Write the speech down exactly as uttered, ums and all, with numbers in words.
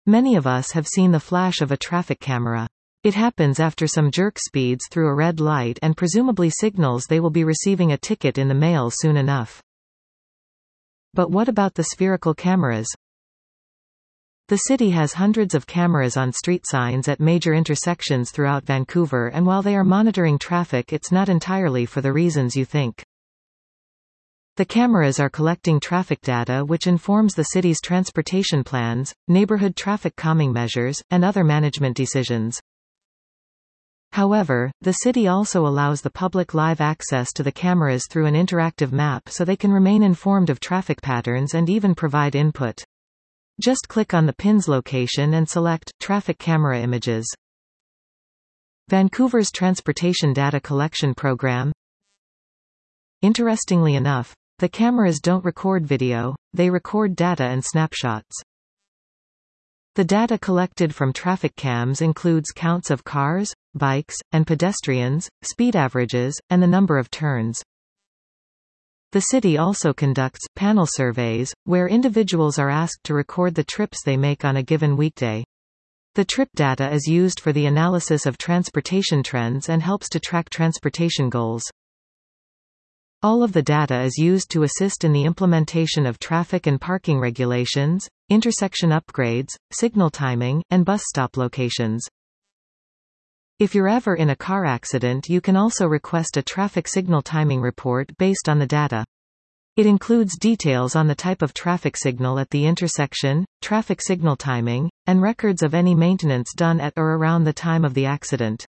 Many of us have seen the flash of a traffic camera. It happens after some jerk speeds through a red light and presumably signals they will be receiving a ticket in the mail soon enough. But what about the spherical cameras? The city has hundreds of cameras on street signs at major intersections throughout Vancouver, and while they are monitoring traffic, it's not entirely for the reasons you think. The cameras are collecting traffic data which informs the city's transportation plans, neighborhood traffic calming measures, and other management decisions. However, the city also allows the public live access to the cameras through an interactive map so they can remain informed of traffic patterns and even provide input. Just click on the pin's location and select Traffic Camera Images. Vancouver's Transportation Data Collection Program. Interestingly enough, the cameras don't record video, they record data and snapshots. The data collected from traffic cams includes counts of cars, bikes, and pedestrians, speed averages, and the number of turns. The city also conducts panel surveys, where individuals are asked to record the trips they make on a given weekday. The trip data is used for the analysis of transportation trends and helps to track transportation goals. All of the data is used to assist in the implementation of traffic and parking regulations, intersection upgrades, signal timing, and bus stop locations. If you're ever in a car accident, you can also request a traffic signal timing report based on the data. It includes details on the type of traffic signal at the intersection, traffic signal timing, and records of any maintenance done at or around the time of the accident.